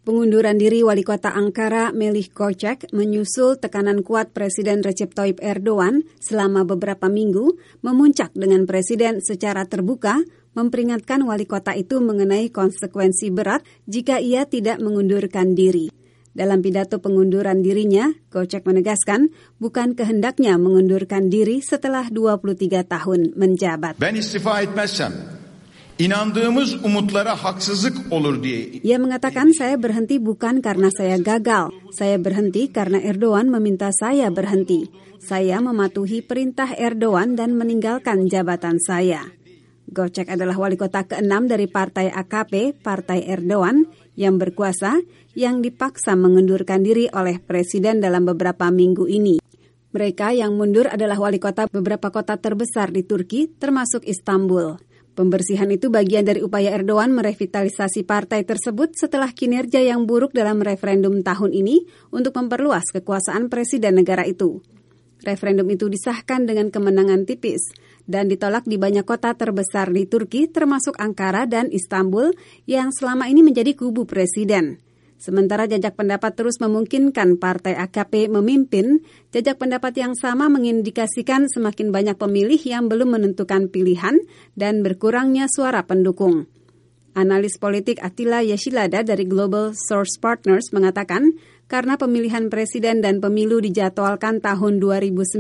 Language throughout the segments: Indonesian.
Pengunduran diri Wali Kota Ankara Melih Gökçek menyusul tekanan kuat Presiden Recep Tayyip Erdogan selama beberapa minggu memuncak dengan Presiden secara terbuka memperingatkan wali kota itu mengenai konsekuensi berat jika ia tidak mengundurkan diri. Dalam pidato pengunduran dirinya, Gökçek menegaskan bukan kehendaknya mengundurkan diri setelah 23 tahun menjabat. Ben istifa etmezsem İnandığımız umutlara haksızlık olur diye. Ia mengatakan saya berhenti bukan karena saya gagal. Saya berhenti karena Erdogan meminta saya berhenti. Saya mematuhi perintah Erdogan dan meninggalkan jabatan saya. Gökçek adalah wali kota ke-6 dari partai AKP, Partai Erdogan, yang berkuasa, yang dipaksa mengundurkan diri oleh Presiden dalam beberapa minggu ini. Mereka yang mundur adalah wali kota beberapa kota terbesar di Turki, termasuk Istanbul. Pembersihan itu bagian dari upaya Erdogan merevitalisasi partai tersebut setelah kinerja yang buruk dalam referendum tahun ini untuk memperluas kekuasaan presiden negara itu. Referendum itu disahkan dengan kemenangan tipis dan ditolak di banyak kota terbesar di Turki termasuk Ankara dan Istanbul yang selama ini menjadi kubu presiden. Sementara jajak pendapat terus memungkinkan partai AKP memimpin, jajak pendapat yang sama mengindikasikan semakin banyak pemilih yang belum menentukan pilihan dan berkurangnya suara pendukung. Analis politik Attila Yeşilada dari Global Source Partners mengatakan, karena pemilihan presiden dan pemilu dijadwalkan tahun 2019,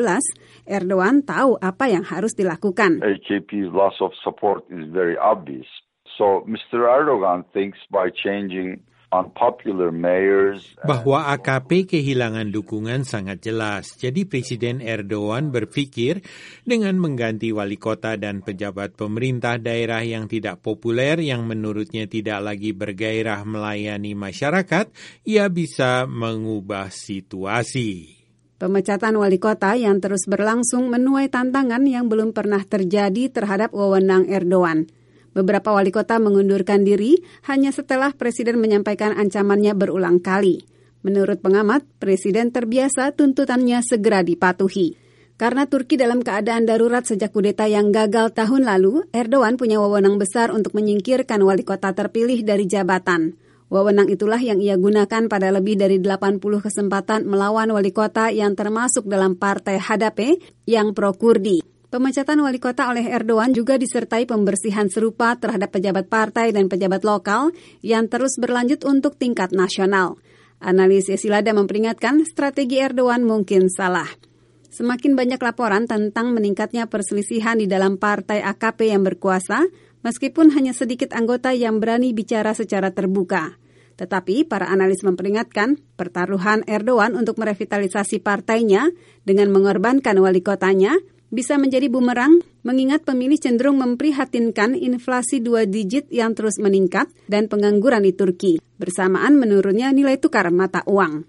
Erdogan tahu apa yang harus dilakukan. AKP's loss of support is very obvious. So Mr. Erdogan thinks by changing unpopular mayors bahwa AKP kehilangan dukungan sangat jelas. Jadi Presiden Erdogan berpikir dengan mengganti wali kota dan pejabat pemerintah daerah yang tidak populer yang menurutnya tidak lagi bergairah melayani masyarakat, ia bisa mengubah situasi. Pemecatan wali kota yang terus berlangsung menuai tantangan yang belum pernah terjadi terhadap wewenang Erdogan. Beberapa wali kota mengundurkan diri hanya setelah Presiden menyampaikan ancamannya berulang kali. Menurut pengamat, Presiden terbiasa tuntutannya segera dipatuhi. Karena Turki dalam keadaan darurat sejak kudeta yang gagal tahun lalu, Erdogan punya wewenang besar untuk menyingkirkan wali kota terpilih dari jabatan. Wewenang itulah yang ia gunakan pada lebih dari 80 kesempatan melawan wali kota yang termasuk dalam partai HDP yang pro-Kurdi. Pemecatan wali kota oleh Erdogan juga disertai pembersihan serupa terhadap pejabat partai dan pejabat lokal yang terus berlanjut untuk tingkat nasional. Analis Yeşilada memperingatkan strategi Erdogan mungkin salah. Semakin banyak laporan tentang meningkatnya perselisihan di dalam partai AKP yang berkuasa, meskipun hanya sedikit anggota yang berani bicara secara terbuka. Tetapi para analis memperingatkan pertaruhan Erdogan untuk merevitalisasi partainya dengan mengorbankan wali kotanya bisa menjadi bumerang, mengingat pemilih cenderung memprihatinkan inflasi 2 digit yang terus meningkat dan pengangguran di Turki, bersamaan menurunnya nilai tukar mata uang.